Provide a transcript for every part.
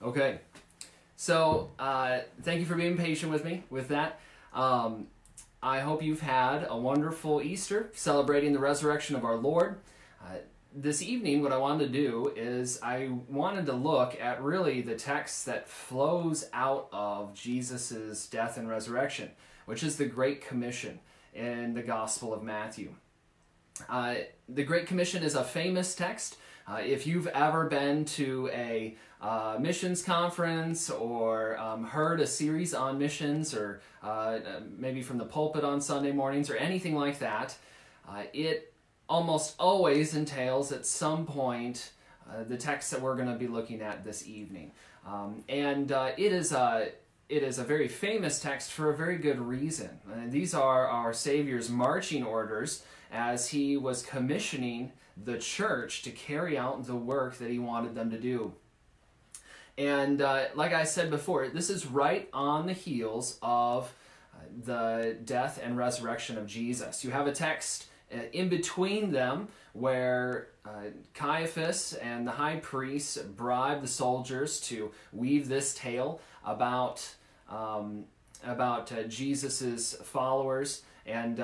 Okay, so thank you for being patient with me with that. I hope you've had a wonderful Easter, celebrating the resurrection of our Lord. This evening, what I wanted to do is I wanted to look at really the text that flows out of Jesus' death and resurrection, which is the Great Commission in the Gospel of Matthew. The Great Commission is a famous text. If you've ever been to a missions conference or heard a series on missions, or maybe from the pulpit on Sunday mornings or anything like that, it almost always entails at some point the text that we're going to be looking at this evening. It is a very famous text for a very good reason. These are our Savior's marching orders as he was commissioning the church to carry out the work that he wanted them to do. And like I said before, this is right on the heels of the death and resurrection of Jesus. You have a text in between them where Caiaphas and the high priest bribe the soldiers to weave this tale about Jesus's followers and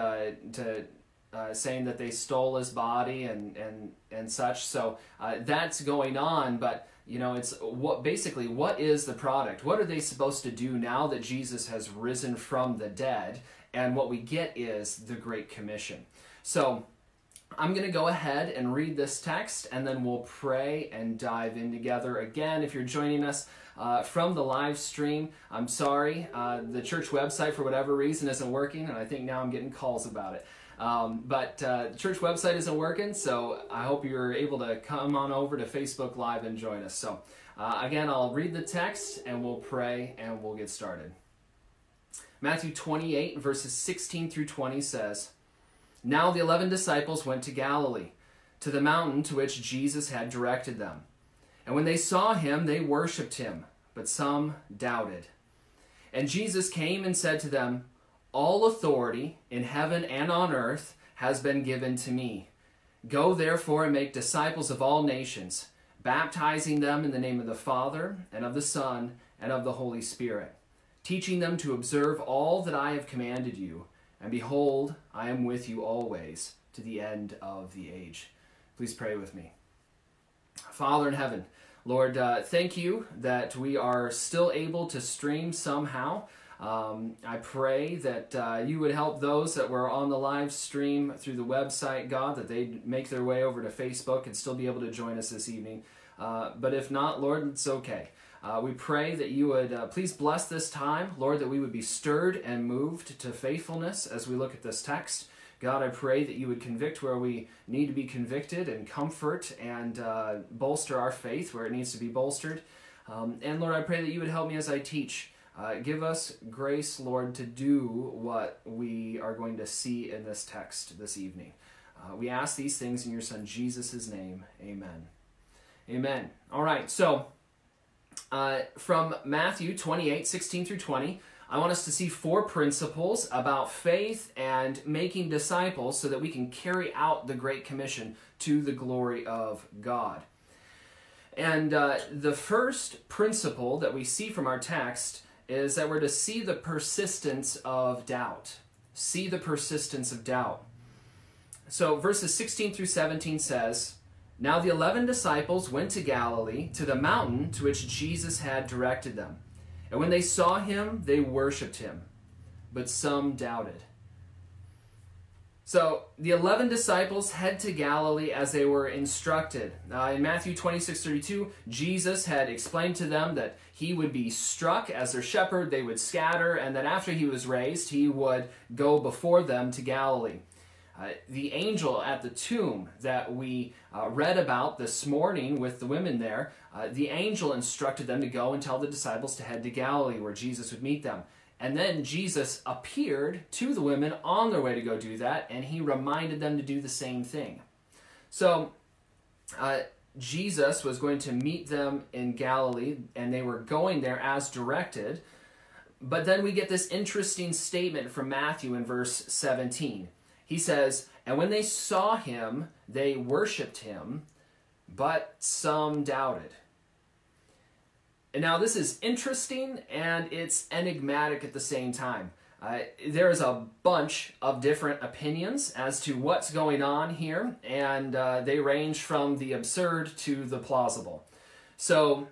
saying that they stole his body and such. So that's going on, but it's what is the product? What are they supposed to do now that Jesus has risen from the dead? And what we get is the Great Commission. So I'm going to go ahead and read this text, and then we'll pray and dive in together. Again, if you're joining us from the live stream, I'm sorry. The church website, for whatever reason, isn't working, and I think now I'm getting calls about it. But the church website isn't working, so I hope you're able to come on over to Facebook Live and join us. So again, I'll read the text, and we'll pray, and we'll get started. Matthew 28, verses 16 through 20 says, "Now the 11 disciples went to Galilee, to the mountain to which Jesus had directed them. And when they saw him, they worshipped him, but some doubted. And Jesus came and said to them, 'All authority in heaven and on earth has been given to me. Go therefore and make disciples of all nations, baptizing them in the name of the Father and of the Son and of the Holy Spirit, teaching them to observe all that I have commanded you. And behold, I am with you always to the end of the age.'" Please pray with me. Father in heaven, Lord, thank you that we are still able to stream somehow. I pray that you would help those that were on the live stream through the website, God, that they'd make their way over to Facebook and still be able to join us this evening. But if not, Lord, it's okay. We pray that you would please bless this time, Lord, that we would be stirred and moved to faithfulness as we look at this text. God, I pray that you would convict where we need to be convicted and comfort and bolster our faith where it needs to be bolstered. And Lord, I pray that you would help me as I teach. Give us grace, Lord, to do what we are going to see in this text this evening. We ask these things in your Son Jesus' name. Amen. Amen. All right, so from Matthew 28, 16 through 20, I want us to see 4 principles about faith and making disciples so that we can carry out the Great Commission to the glory of God. And the first principle that we see from our text is that we're to see the persistence of doubt. See the persistence of doubt. So verses 16 through 17 says, "Now the 11 disciples went to Galilee, to the mountain to which Jesus had directed them. And when they saw him, they worshipped him, but some doubted." So the 11 disciples head to Galilee as they were instructed. In Matthew 26:32, Jesus had explained to them that he would be struck as their shepherd, they would scatter, and that after he was raised, he would go before them to Galilee. The angel at the tomb that we read about this morning with the women there, the angel instructed them to go and tell the disciples to head to Galilee where Jesus would meet them. And then Jesus appeared to the women on their way to go do that, and he reminded them to do the same thing. So Jesus was going to meet them in Galilee, and they were going there as directed. But then we get this interesting statement from Matthew in verse 17. He says, "And when they saw him, they worshipped him, but some doubted." Now, this is interesting and it's enigmatic at the same time. There's a bunch of different opinions as to what's going on here, and they range from the absurd to the plausible. So,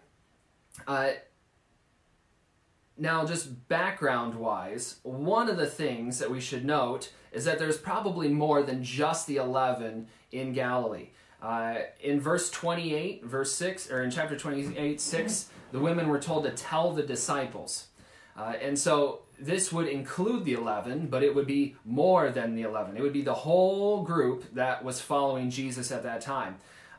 now just background-wise, one of the things that we should note is that there's probably more than just the 11 in Galilee. In verse 28, verse 6, or in chapter 28, 6, the women were told to tell the disciples. And so this would include the 11, but it would be more than the 11. It would be the whole group that was following Jesus at that time.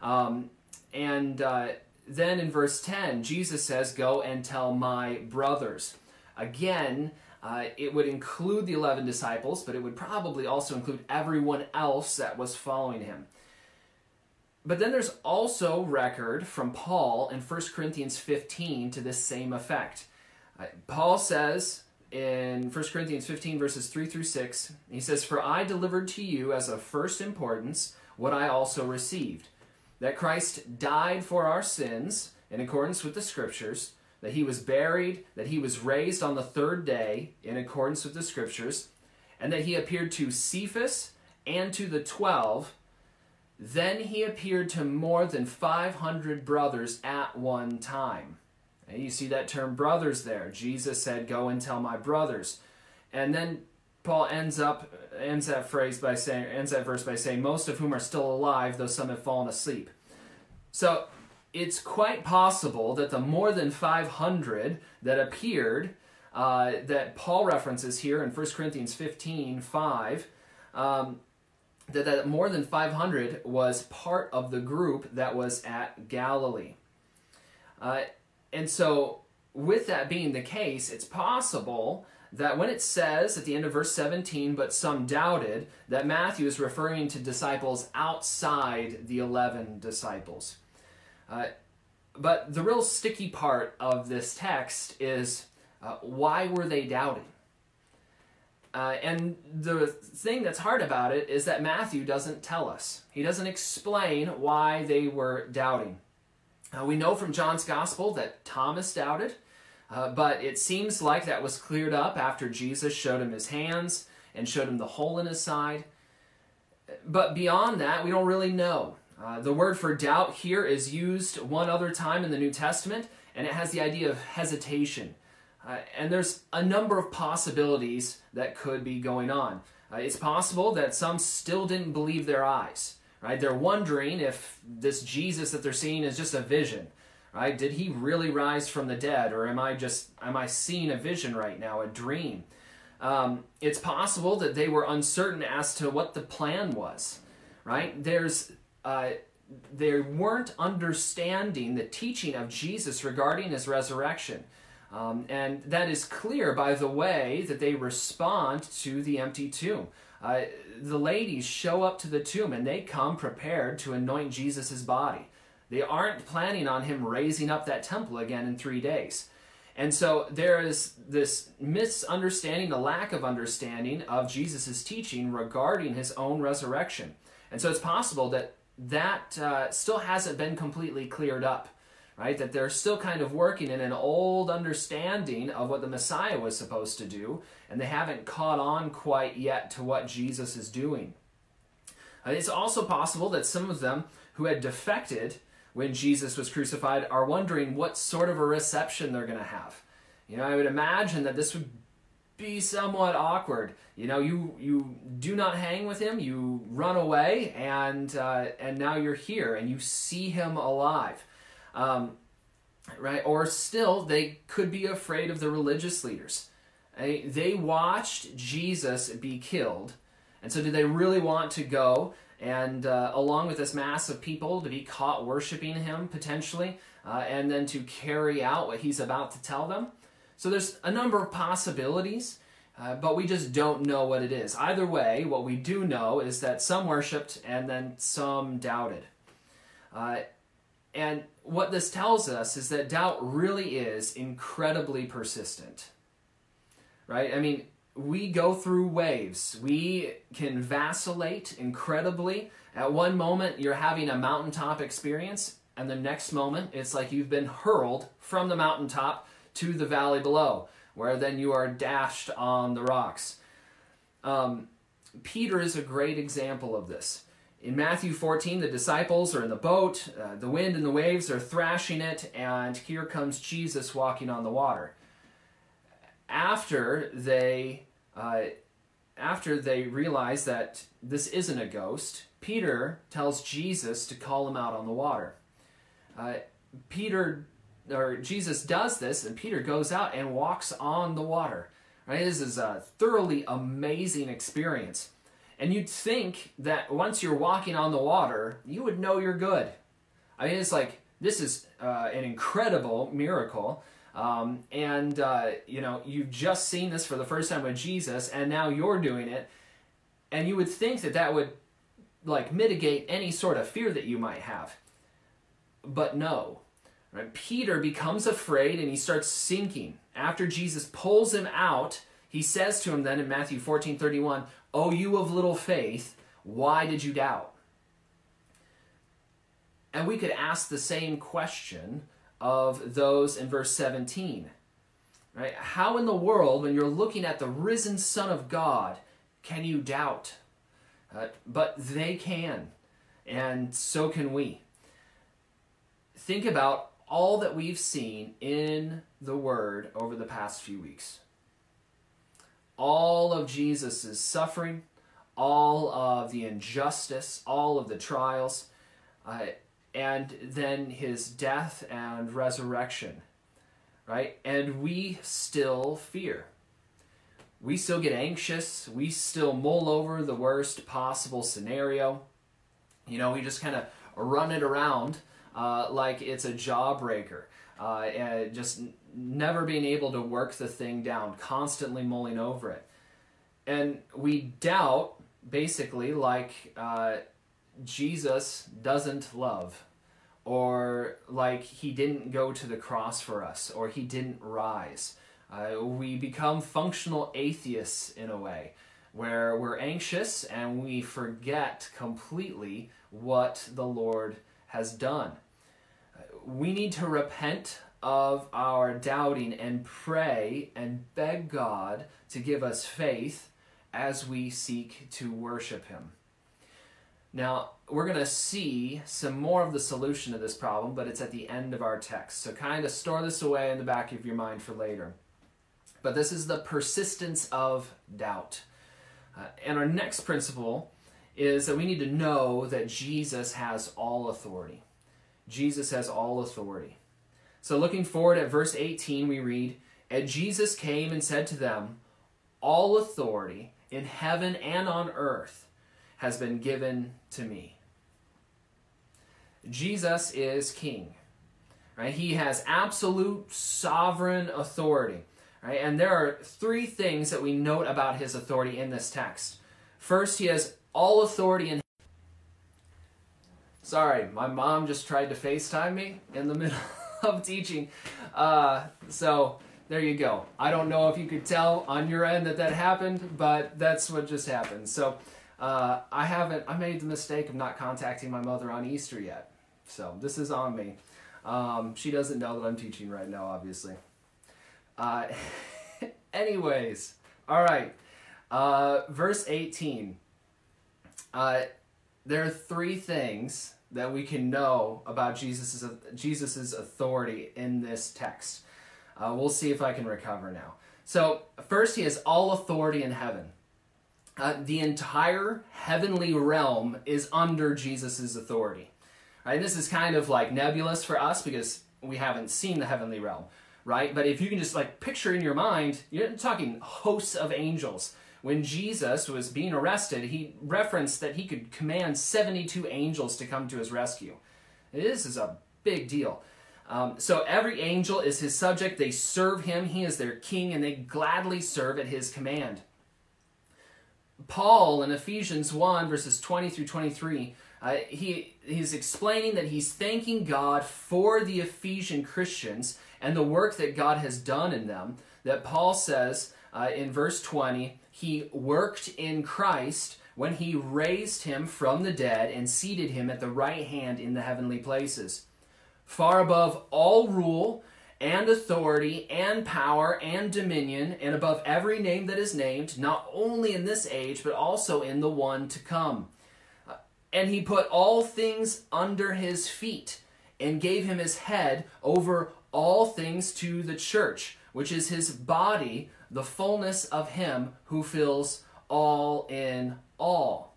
Then in verse 10, Jesus says, "Go and tell my brothers." Again, it would include the 11 disciples, but it would probably also include everyone else that was following him. But then there's also record from Paul in 1 Corinthians 15 to this same effect. Paul says in 1 Corinthians 15 verses 3 through 6, he says, "For I delivered to you as of first importance what I also received, that Christ died for our sins in accordance with the Scriptures, that he was buried, that he was raised on the third day in accordance with the Scriptures, and that he appeared to Cephas and to the 12. Then he appeared to more than 500 brothers at one time." And you see that term brothers there. Jesus said, "Go and tell my brothers." And then Paul ends that verse by saying, "Most of whom are still alive, though some have fallen asleep." So it's quite possible that the more than 500 that appeared, that Paul references here in 1 Corinthians 15, 5, that more than 500 was part of the group that was at Galilee. And so with that being the case, it's possible that when it says at the end of verse 17, "But some doubted," that Matthew is referring to disciples outside the 11 disciples. But the real sticky part of this text is why were they doubting? And the thing that's hard about it is that Matthew doesn't tell us. He doesn't explain why they were doubting. We know from John's Gospel that Thomas doubted, but it seems like that was cleared up after Jesus showed him his hands and showed him the hole in his side. But beyond that, we don't really know. The word for doubt here is used one other time in the New Testament, and it has the idea of hesitation. And there's a number of possibilities that could be going on. It's possible that some still didn't believe their eyes, right? They're wondering if this Jesus that they're seeing is just a vision, right? Did he really rise from the dead, or am I seeing a vision right now, a dream? It's possible that they were uncertain as to what the plan was, right? They weren't understanding the teaching of Jesus regarding his resurrection. And that is clear by the way that they respond to the empty tomb. The ladies show up to the tomb and they come prepared to anoint Jesus' body. They aren't planning on him raising up that temple again in 3 days. And so there is this misunderstanding, a lack of understanding of Jesus' teaching regarding his own resurrection. And so it's possible that still hasn't been completely cleared up, right? That they're still kind of working in an old understanding of what the Messiah was supposed to do, and they haven't caught on quite yet to what Jesus is doing. It's also possible that some of them who had defected when Jesus was crucified are wondering what sort of a reception they're going to have. I would imagine that this would be somewhat awkward. You do not hang with him, you run away, and now you're here, and you see him alive. Right? Or still, they could be afraid of the religious leaders. They watched Jesus be killed, and so do they really want to go and along with this mass of people to be caught worshiping him potentially, and then to carry out what he's about to tell them? So there's a number of possibilities, but we just don't know what it is. Either way, what we do know is that some worshipped and then some doubted. And what this tells us is that doubt really is incredibly persistent, right? I mean, we go through waves. We can vacillate incredibly. At one moment, you're having a mountaintop experience, and the next moment it's like you've been hurled from the mountaintop to the valley below, where then you are dashed on the rocks. Peter is a great example of this. In Matthew 14, the disciples are in the boat, the wind and the waves are thrashing it, and here comes Jesus walking on the water. After they realize that this isn't a ghost, Peter tells Jesus to call him out on the water. Jesus does this, and Peter goes out and walks on the water. Right? This is a thoroughly amazing experience. And you'd think that once you're walking on the water, you would know you're good. I mean, it's like, this is an incredible miracle. You've just seen this for the first time with Jesus, and now you're doing it. And you would think that that would mitigate any sort of fear that you might have. But no. Right? Peter becomes afraid and he starts sinking. After Jesus pulls him out, he says to him then in Matthew 14:31, "O you of little faith, why did you doubt?" And we could ask the same question of those in verse 17. Right? How in the world, when you're looking at the risen Son of God, can you doubt? But they can, and so can we. Think about all that we've seen in the Word over the past few weeks. All of Jesus' suffering, all of the injustice, all of the trials, and then his death and resurrection, right? And we still fear. We still get anxious. We still mull over the worst possible scenario. We just kind of run it around like it's a jawbreaker, and just never being able to work the thing down, constantly mulling over it. And we doubt, basically, like Jesus doesn't love, or like he didn't go to the cross for us, or he didn't rise. We become functional atheists in a way, where we're anxious and we forget completely what the Lord has done. We need to repent of our doubting and pray and beg God to give us faith as we seek to worship him. Now, we're going to see some more of the solution to this problem, but it's at the end of our text. So kind of store this away in the back of your mind for later. But this is the persistence of doubt. And our next principle is that we need to know that Jesus has all authority. Jesus has all authority. So looking forward at verse 18, we read, "And Jesus came and said to them, all authority in heaven and on earth has been given to me." Jesus is king, right? He has absolute sovereign authority, right? And there are three things that we note about his authority in this text. First, he has all authority in... Sorry, my mom just tried to FaceTime me in the middle of teaching. So there you go. I don't know if you could tell on your end that happened, but that's what just happened. So I made the mistake of not contacting my mother on Easter yet. So this is on me. She doesn't know that I'm teaching right now, obviously. Anyways, all right. Verse 18. There are three things that we can know about Jesus's authority in this text. We'll see if I can recover now. So first, he has all authority in heaven. The entire heavenly realm is under Jesus's authority. Right? This is kind of like nebulous for us because we haven't seen the heavenly realm, right? But if you can just picture in your mind, you're talking hosts of angels. When Jesus was being arrested, he referenced that he could command 72 angels to come to his rescue. This is a big deal. So every angel is his subject. They serve him. He is their king, and they gladly serve at his command. Paul in Ephesians 1, verses 20 through 23, he's explaining that he's thanking God for the Ephesian Christians and the work that God has done in them. That Paul says in verse 20, he worked in Christ when he raised him from the dead and seated him at the right hand in the heavenly places. far above all rule and authority and power and dominion, and above every name that is named, not only in this age, but also in the one to come. And he put all things under his feet, and gave him his head over all things to the church, which is his body, the fullness of him who fills all in all.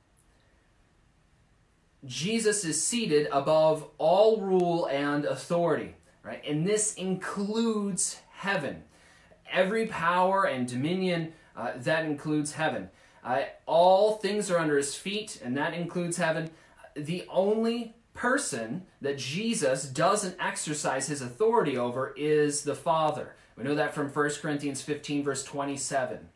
Jesus is seated above all rule and authority, right? And this includes heaven. Every power and dominion, that includes heaven. All things are under his feet, and that includes heaven. The only person that Jesus doesn't exercise his authority over is the Father. We know that from 1 Corinthians 15, verse 27.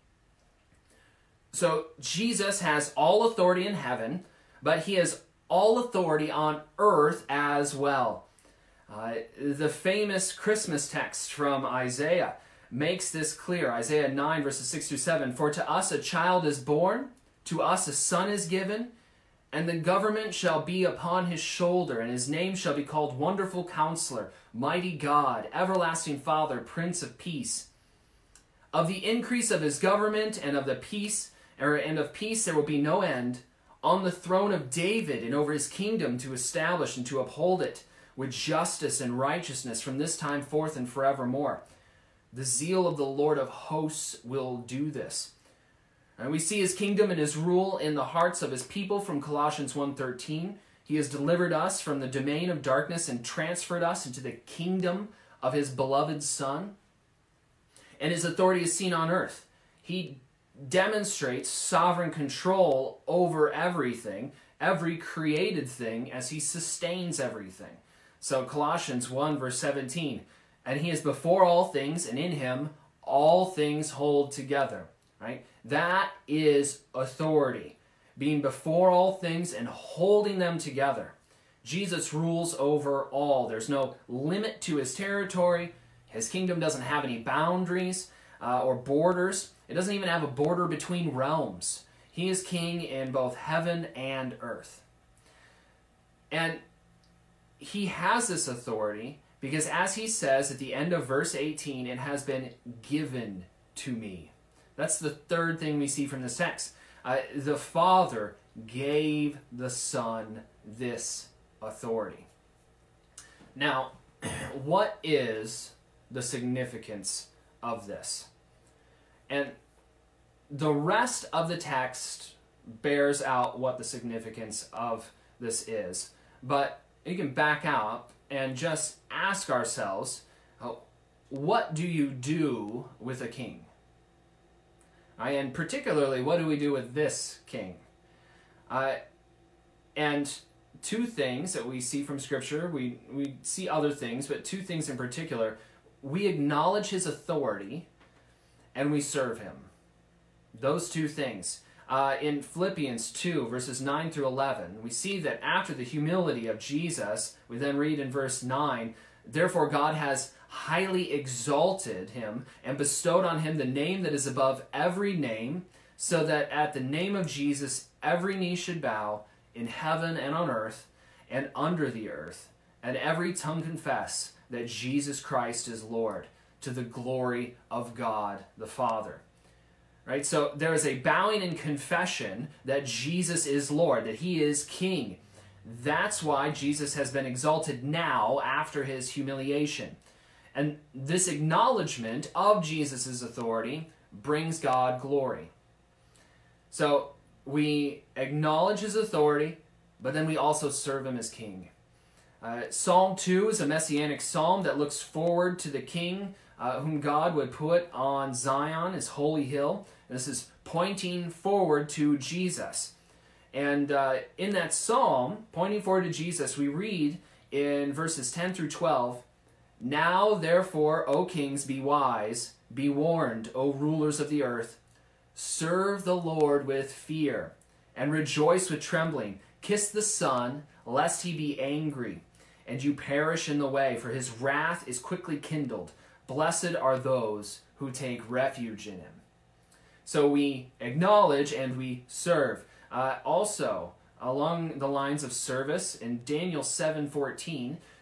So Jesus has all authority in heaven, but he has all authority on earth as well. The famous Christmas text from Isaiah makes this clear. Isaiah 9, verses 6 through 7. For to us a child is born, to us a son is given, and the government shall be upon his shoulder, and his name shall be called Wonderful Counselor, Mighty God, Everlasting Father, Prince of Peace. Of the increase of his government and of peace there will be no end, on the throne of David and over his kingdom, to establish and to uphold it with justice and righteousness from this time forth and forevermore. The zeal of the Lord of hosts will do this. And we see his kingdom and his rule in the hearts of his people from Colossians 1:13. He has delivered us from the domain of darkness and transferred us into the kingdom of his beloved Son. And his authority is seen on earth. He demonstrates sovereign control over everything, every created thing, as he sustains everything. So Colossians 1, verse 17, and he is before all things, and in him all things hold together. Right? That is authority, being before all things and holding them together. Jesus rules over all. There's no limit to his territory. His kingdom doesn't have any boundaries or borders. It doesn't even have a border between realms. He is king in both heaven and earth. And he has this authority because, as he says at the end of verse 18, it has been given to me. That's the third thing we see from this text. The Father gave the Son this authority. Now, what is the significance of this? And the rest of the text bears out what the significance of this is. But you can back out and just ask ourselves, what do you do with a king? And particularly, what do we do with this king? And two things that we see from Scripture, we see other things, but two things in particular. We acknowledge his authority, and we serve him. Those two things. In Philippians 2, verses 9 through 11, we see that after the humility of Jesus, we then read in verse 9, therefore God has highly exalted him and bestowed on him the name that is above every name, so that at the name of Jesus every knee should bow in heaven and on earth and under the earth, and every tongue confess that Jesus Christ is Lord, to the glory of God the Father. Right? So there is a bowing and confession that Jesus is Lord, that he is King. That's why Jesus has been exalted now after his humiliation. And this acknowledgement of Jesus' authority brings God glory. So we acknowledge his authority, but then we also serve him as King. Psalm 2 is a messianic psalm that looks forward to the King whom God would put on Zion, his holy hill. And this is pointing forward to Jesus. And in that psalm, pointing forward to Jesus, we read in verses 10 through 12, now therefore, O kings, be wise, be warned, O rulers of the earth. Serve the Lord with fear, and rejoice with trembling. Kiss the Son, lest he be angry, and you perish in the way, for his wrath is quickly kindled. Blessed are those who take refuge in him. So we acknowledge and we serve. Also, along the lines of service, in Daniel 7:14,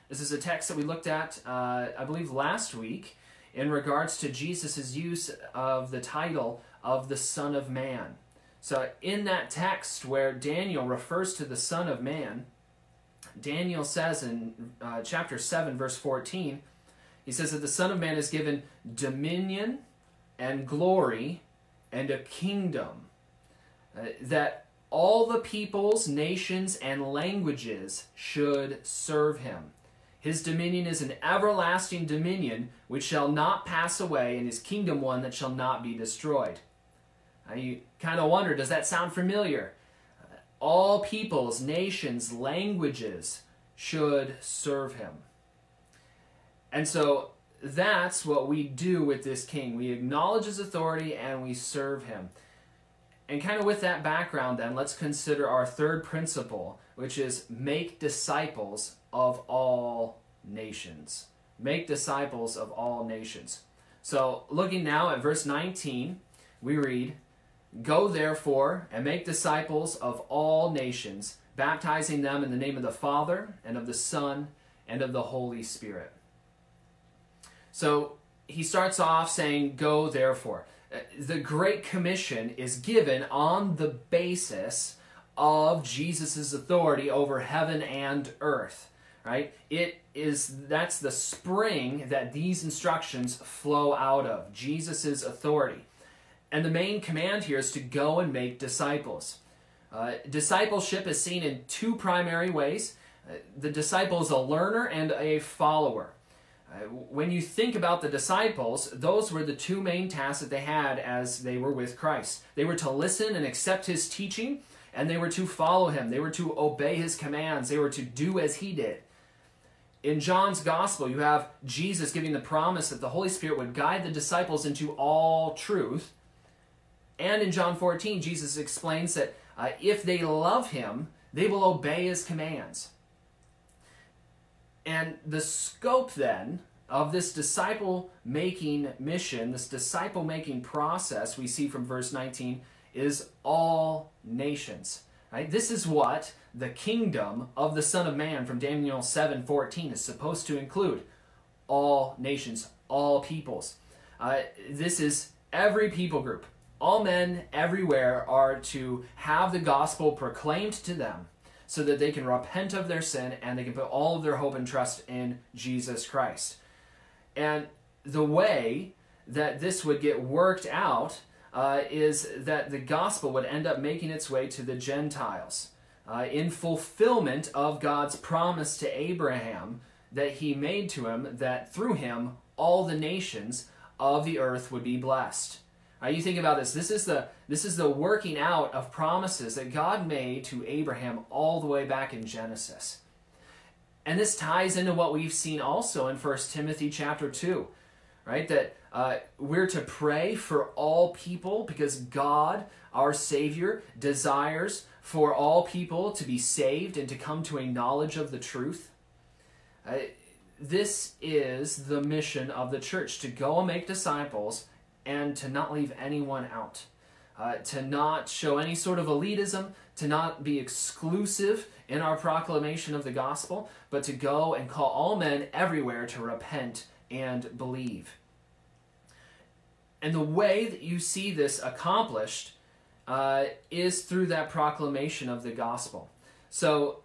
This is a text that we looked at, I believe, last week in regards to Jesus' use of the title of the Son of Man. So in that text where Daniel refers to the Son of Man, Daniel says in chapter 7, verse 14, he says that the Son of Man is given dominion and glory and a kingdom, that all the peoples, nations, and languages should serve him. His dominion is an everlasting dominion which shall not pass away, and his kingdom one that shall not be destroyed. Now you kind of wonder, does that sound familiar? All peoples, nations, languages should serve him. And so that's what we do with this king. We acknowledge his authority and we serve him. And kind of with that background then, let's consider our third principle, which is make disciples of all nations. Make disciples of all nations. So looking now at verse 19, we read, "Go therefore and make disciples of all nations, baptizing them in the name of the Father and of the Son and of the Holy Spirit." So he starts off saying, "Go therefore." The Great Commission is given on the basis of Jesus' authority over heaven and earth, right? That's the spring that these instructions flow out of, Jesus' authority. And the main command here is to go and make disciples. Discipleship is seen in two primary ways. The disciple is a learner and a follower. When you think about the disciples, those were the two main tasks that they had as they were with Christ. They were to listen and accept his teaching, and they were to follow him. They were to obey his commands. They were to do as he did. In John's Gospel, you have Jesus giving the promise that the Holy Spirit would guide the disciples into all truth. And in John 14, Jesus explains that if they love him, they will obey his commands. And the scope then of this disciple-making mission, this disciple-making process we see from verse 19, is all nations. Right? This is what the kingdom of the Son of Man from Daniel 7:14 is supposed to include. All nations, all peoples. This is every people group. All men everywhere are to have the gospel proclaimed to them so that they can repent of their sin and they can put all of their hope and trust in Jesus Christ. And the way that this would get worked out is that the gospel would end up making its way to the Gentiles in fulfillment of God's promise to Abraham that he made to him, that through him all the nations of the earth would be blessed. You think about this. This is the working out of promises that God made to Abraham all the way back in Genesis. And this ties into what we've seen also in 1 Timothy chapter 2, right? That we're to pray for all people because God, our Savior, desires for all people to be saved and to come to a knowledge of the truth. This is the mission of the church, to go and make disciples and to not leave anyone out, to not show any sort of elitism, to not be exclusive in our proclamation of the gospel, but to go and call all men everywhere to repent and believe. And the way that you see this accomplished is through that proclamation of the gospel. So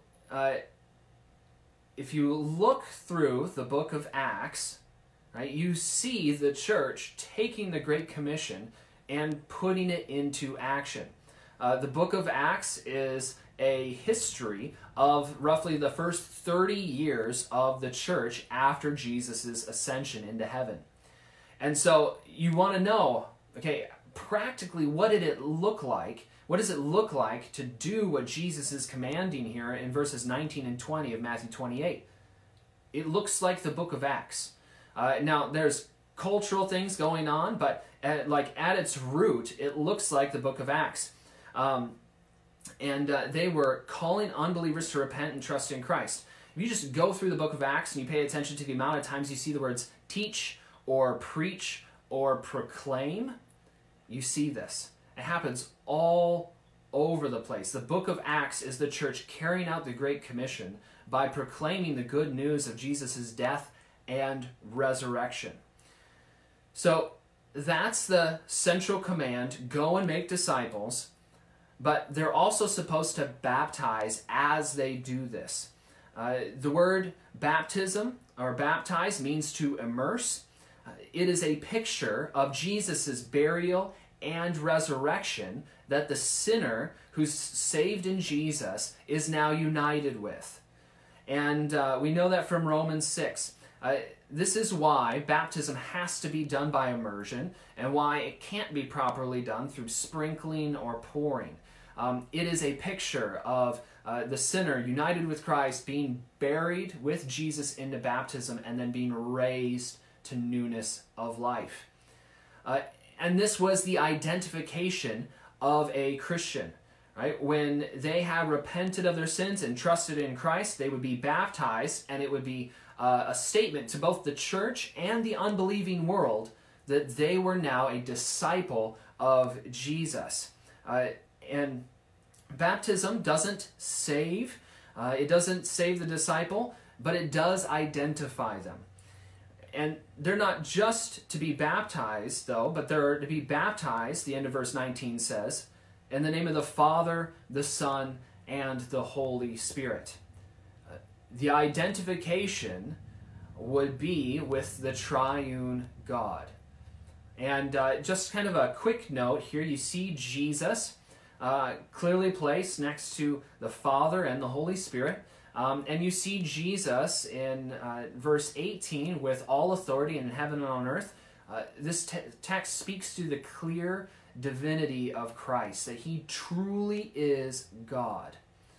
if you look through the book of Acts, right, you see the church taking the Great Commission and putting it into action. The book of Acts is a history of roughly the first 30 years of the church after Jesus' ascension into heaven. And so you want to know, okay, practically what did it look like? What does it look like to do what Jesus is commanding here in verses 19 and 20 of Matthew 28? It looks like the book of Acts. Now, there's cultural things going on, but at its root, it looks like the book of Acts. They were calling unbelievers to repent and trust in Christ. If you just go through the book of Acts and you pay attention to the amount of times you see the words teach or preach or proclaim, you see this. It happens all over the place. The book of Acts is the church carrying out the Great Commission by proclaiming the good news of Jesus' death and resurrection. So that's the central command: go and make disciples. But they're also supposed to baptize as they do this. The word baptism or baptize means to immerse. It is a picture of Jesus' burial and resurrection that the sinner who's saved in Jesus is now united with. And we know that from Romans 6. This is why baptism has to be done by immersion and why it can't be properly done through sprinkling or pouring. It is a picture of the sinner united with Christ being buried with Jesus into baptism and then being raised to newness of life. And this was the identification of a Christian. Right? When they had repented of their sins and trusted in Christ, they would be baptized, and it would be a statement to both the church and the unbelieving world that they were now a disciple of Jesus. And baptism doesn't save. It doesn't save the disciple, but it does identify them. And they're not just to be baptized, though, but they're to be baptized, the end of verse 19 says, in the name of the Father, the Son, and the Holy Spirit. The identification would be with the triune God. And just kind of a quick note here, you see Jesus clearly placed next to the Father and the Holy Spirit. And you see Jesus in verse 18 with all authority in heaven and on earth. This text speaks to the clear divinity of Christ, that he truly is God.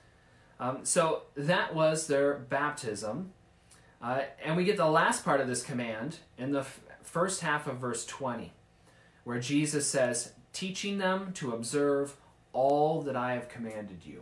So that was their baptism. And we get the last part of this command in the first half of verse 20, where Jesus says, teaching them to observe all that I have commanded you.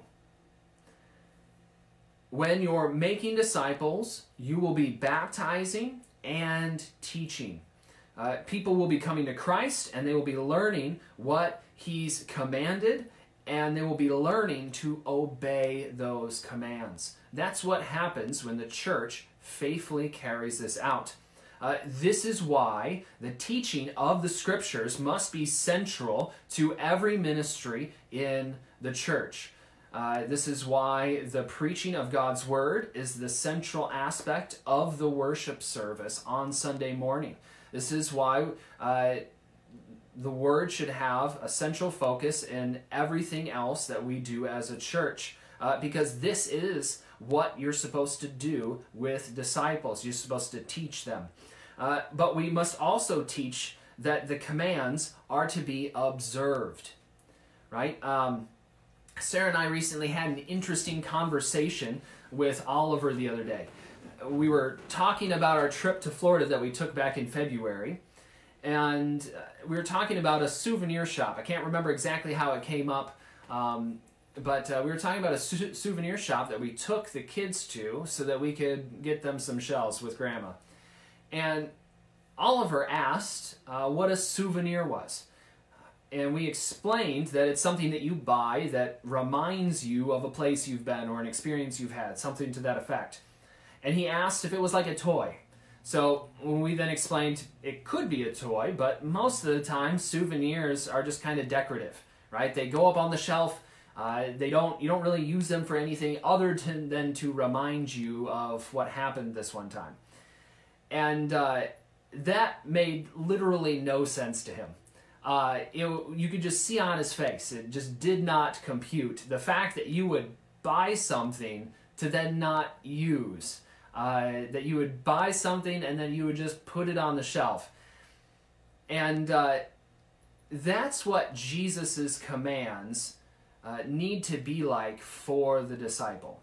When you're making disciples, you will be baptizing and teaching. People will be coming to Christ, and they will be learning what he's commanded, and they will be learning to obey those commands. That's what happens when the church faithfully carries this out. This is why the teaching of the Scriptures must be central to every ministry in the church. This is why the preaching of God's Word is the central aspect of the worship service on Sunday morning. This is why the Word should have a central focus in everything else that we do as a church, because this is what you're supposed to do with disciples. You're supposed to teach them. But we must also teach that the commands are to be observed, right? Sarah and I recently had an interesting conversation with Oliver the other day. We were talking about our trip to Florida that we took back in February, and we were talking about a souvenir shop. I can't remember exactly how it came up, but we were talking about a souvenir shop that we took the kids to so that we could get them some shells with Grandma. And Oliver asked what a souvenir was. And we explained that it's something that you buy that reminds you of a place you've been or an experience you've had, something to that effect. And he asked if it was like a toy. So when we then explained it could be a toy, but most of the time souvenirs are just kind of decorative, right? They go up on the shelf. You don't really use them for anything other than to remind you of what happened this one time. And that made literally no sense to him. You could just see on his face, it just did not compute. The fact that you would buy something to then not use, that you would buy something and then you would just put it on the shelf. And that's what Jesus's commands need to be like for the disciple.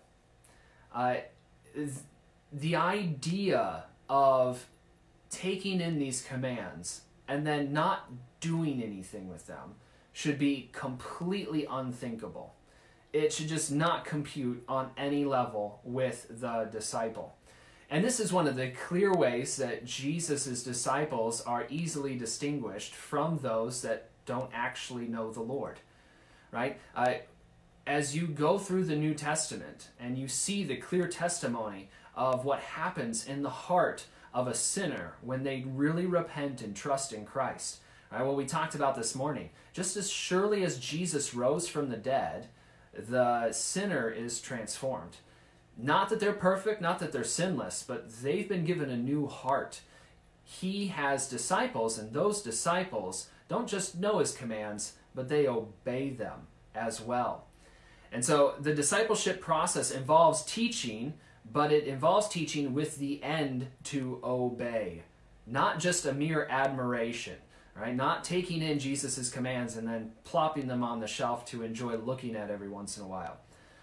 The idea of taking in these commands and then not doing anything with them should be completely unthinkable. It should just not compute on any level with the disciple. And this is one of the clear ways that Jesus' disciples are easily distinguished from those that don't actually know the Lord, right? as you go through the New Testament and you see the clear testimony of what happens in the heart of a sinner when they really repent and trust in Christ, right, what we talked about this morning, just as surely as Jesus rose from the dead, the sinner is transformed. Not that they're perfect, not that they're sinless, but they've been given a new heart. He has disciples, and those disciples don't just know his commands, but they obey them as well. And so the discipleship process involves teaching, but it involves teaching with the end to obey, not just a mere admiration, right? Not taking in Jesus' commands and then plopping them on the shelf to enjoy looking at every once in a while.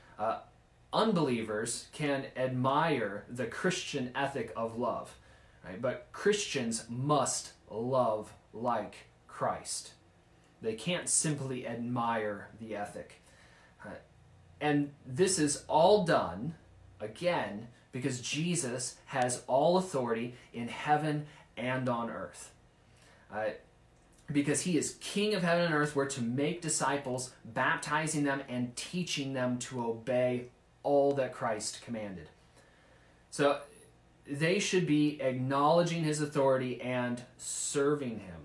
Unbelievers can admire the Christian ethic of love, right? But Christians must love like Christ. They can't simply admire the ethic. And this is all done, again, because Jesus has all authority in heaven and on earth. Because he is King of heaven and earth, we're to make disciples, baptizing them and teaching them to obey all that Christ commanded. So they should be acknowledging his authority and serving him.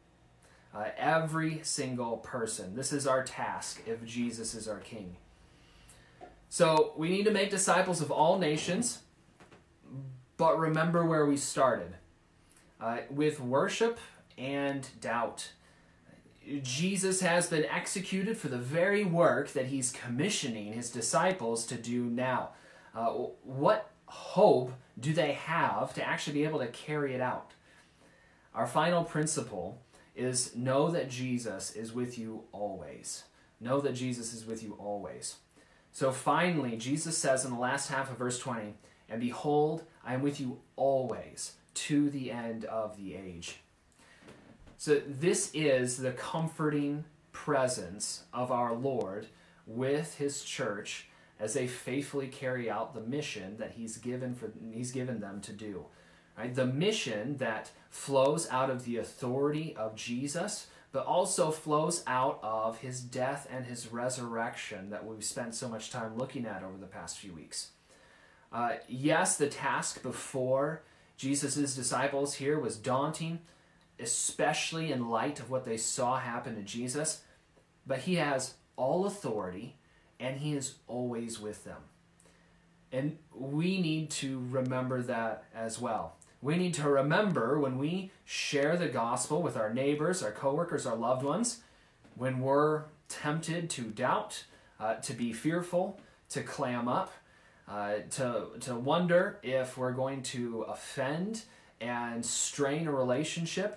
Every single person. This is our task if Jesus is our King. So we need to make disciples of all nations, but remember where we started. With worship and doubt. Jesus has been executed for the very work that he's commissioning his disciples to do now. What hope do they have to actually be able to carry it out? Our final principle is know that Jesus is with you always. Know that Jesus is with you always. So finally, Jesus says in the last half of verse 20, "And behold, I am with you always, to the end of the age." So this is the comforting presence of our Lord with his church as they faithfully carry out the mission that he's given them to do. Right? The mission that flows out of the authority of Jesus, but also flows out of his death and his resurrection that we've spent so much time looking at over the past few weeks. Yes, the task before Jesus' disciples here was daunting, especially in light of what they saw happen to Jesus, but he has all authority and he is always with them. And we need to remember that as well. We need to remember when we share the gospel with our neighbors, our coworkers, our loved ones, when we're tempted to doubt, to be fearful, to clam up, to wonder if we're going to offend and strain a relationship,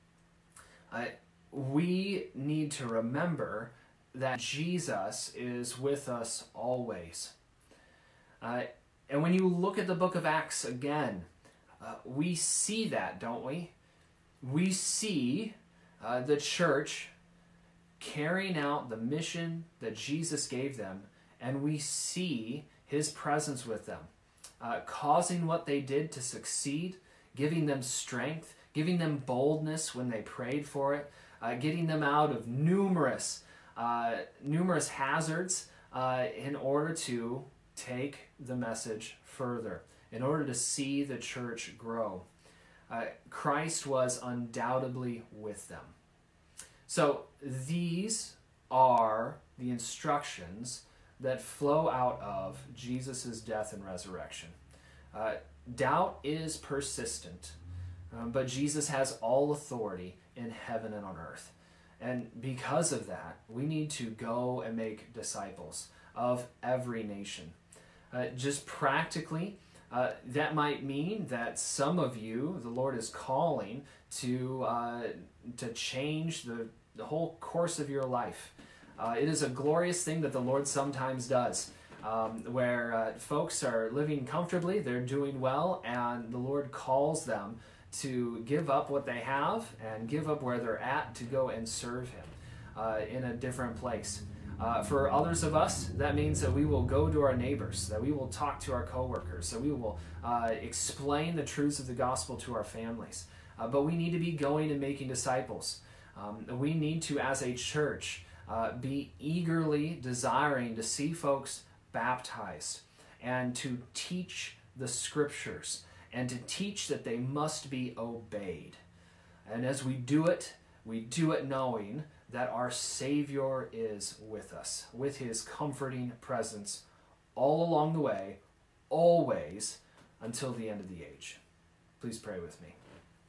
we need to remember that Jesus is with us always. And when you look at the book of Acts again, we see that, don't we? We see the church carrying out the mission that Jesus gave them, and we see his presence with them, causing what they did to succeed, giving them strength, giving them boldness when they prayed for it, getting them out of numerous hazards in order to take the message further, in order to see the church grow. Christ was undoubtedly with them. So these are the instructions that flow out of Jesus' death and resurrection. Doubt is persistent, but Jesus has all authority in heaven and on earth. And because of that, we need to go and make disciples of every nation. Just practically, that might mean that some of you, the Lord is calling to change the whole course of your life. It is a glorious thing that the Lord sometimes does, where folks are living comfortably, they're doing well, and the Lord calls them to give up what they have and give up where they're at to go and serve him in a different place. For others of us, that means that we will go to our neighbors, that we will talk to our coworkers, that we will explain the truths of the gospel to our families. But we need to be going and making disciples. We need to, as a church, be eagerly desiring to see folks baptized and to teach the scriptures and to teach that they must be obeyed. And as we do it knowing that our Savior is with us, with his comforting presence all along the way, always, until the end of the age. Please pray with me.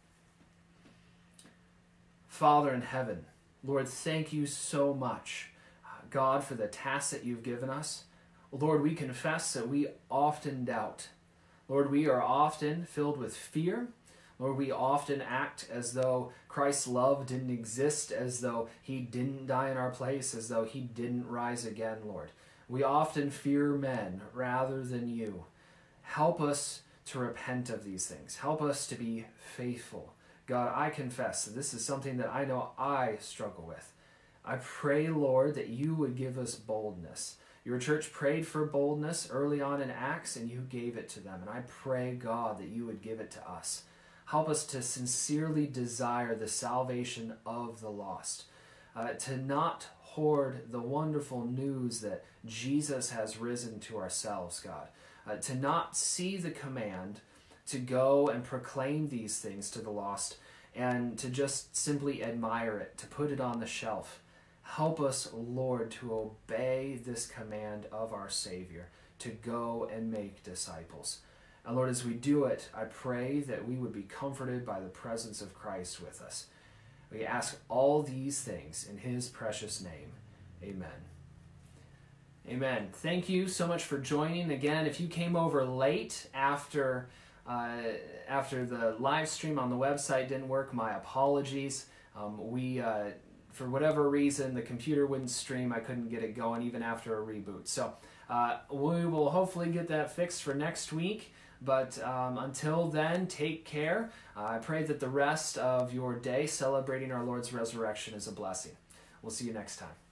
Father in heaven, Lord, thank you so much, God, for the task that you've given us. Lord, we confess that we often doubt. Lord, we are often filled with fear. Lord, we often act as though Christ's love didn't exist, as though he didn't die in our place, as though he didn't rise again, Lord. We often fear men rather than you. Help us to repent of these things. Help us to be faithful. God, I confess that this is something that I know I struggle with. I pray, Lord, that you would give us boldness. Your church prayed for boldness early on in Acts, and you gave it to them. And I pray, God, that you would give it to us. Help us to sincerely desire the salvation of the lost, to not hoard the wonderful news that Jesus has risen to ourselves, God, to not see the command to go and proclaim these things to the lost and to just simply admire it, to put it on the shelf. Help us, Lord, to obey this command of our Savior, to go and make disciples. And Lord, as we do it, I pray that we would be comforted by the presence of Christ with us. We ask all these things in his precious name. Amen. Amen. Thank you so much for joining. Again, if you came over late after the live stream on the website didn't work, my apologies. For whatever reason, the computer wouldn't stream. I couldn't get it going even after a reboot. So we will hopefully get that fixed for next week. But until then, take care. I pray that the rest of your day celebrating our Lord's resurrection is a blessing. We'll see you next time.